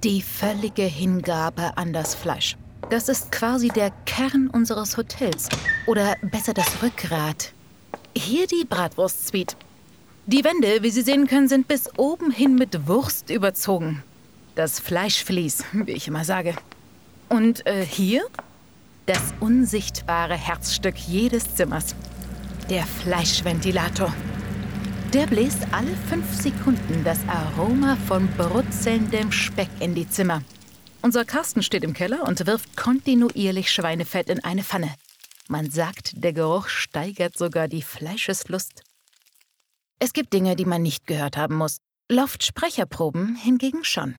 Die völlige Hingabe an das Fleisch. Das ist quasi der Kern unseres Hotels. Oder besser das Rückgrat. Hier die Bratwurst-Suite. Die Wände, wie Sie sehen können, sind bis oben hin mit Wurst überzogen. Das Fleischvlies, wie ich immer sage. Und hier? Das unsichtbare Herzstück jedes Zimmers. Der Fleischventilator. Der bläst alle 5 Sekunden das Aroma von brutzelndem Speck in die Zimmer. Unser Carsten steht im Keller und wirft kontinuierlich Schweinefett in eine Pfanne. Man sagt, der Geruch steigert sogar die Fleischeslust. Es gibt Dinge, die man nicht gehört haben muss. Loftsprecherproben hingegen schon.